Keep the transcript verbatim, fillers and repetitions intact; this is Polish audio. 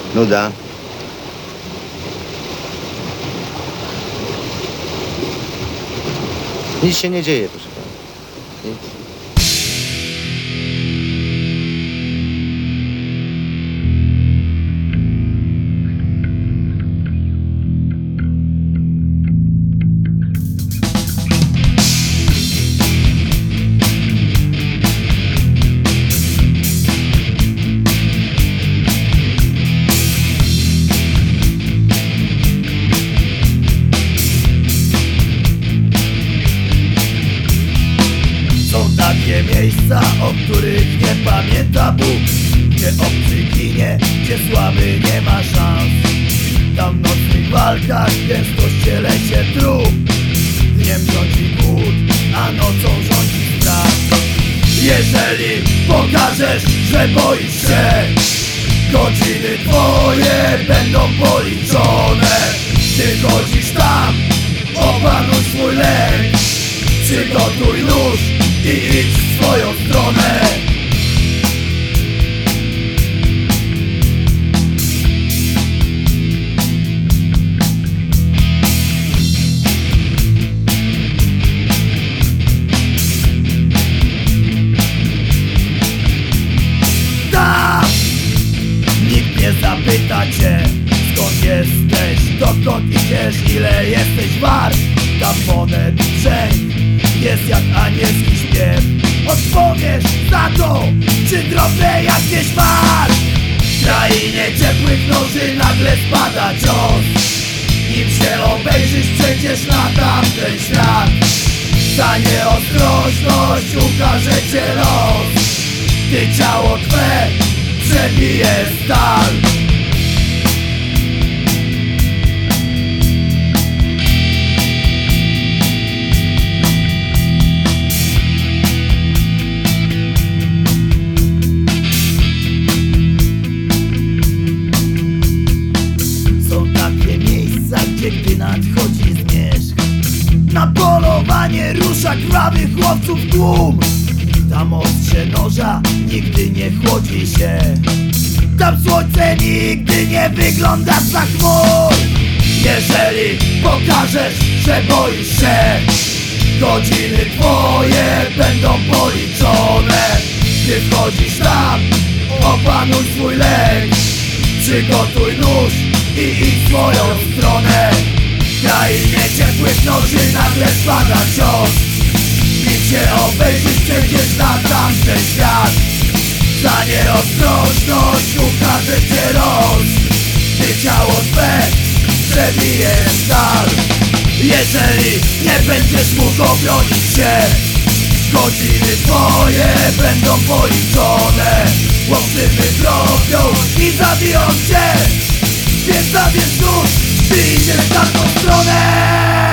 Nuda. Nic się nie dzieje, proszę pana. Nic. Są takie miejsca, o których nie pamięta Bóg, gdzie obcy ginie, gdzie słaby nie ma szans. Tam w nocnych walkach gęsto ściele się trup. Dniem rządzi głód, a nocą rządzi strach. Jeżeli pokażesz, że boisz się, godziny twoje będą policzone. Ty chodzisz tam, opanuj swój lęk, przygotuj nóż i idź w swoją stronę. Tam nikt nie zapyta cię, skąd jesteś, dokąd idziesz, ile jesteś wart. Tam monet brzęk jest jak anielski śpiew. Odpowiesz za to, czy drobne jakieś masz. W krainie ciepłych noży nagle spada cios. Nim się obejrzysz, przejdziesz na tamten świat. Za nieostrożność ukaże cię los. Ty ciało twe przebije stal. Gdzie gdy nadchodzi zmierzch, na polowanie rusza krwawych chłopców tłum. Tam ostrze noża nigdy nie chłodzi się. Tam słońce nigdy nie wygląda za chmur. Jeżeli pokażesz, że boisz się, godziny twoje będą policzone. Gdy wchodzisz tam, opanuj swój lęk, przygotuj nóż i idź w swoją stronę. W krainie ciepłych noży nagle spada cios. Nim się obejrzysz, przejdziesz na tamten świat. Za nieostrożność ukaże cię los. Ty ciało twe przebije stal. Jeżeli nie będziesz mógł obronić się, godziny twoje będą policzone. Chłopcy wykropią i zabiją cię. Więc zabierz nóż, ty idziesz w tamtą stronę.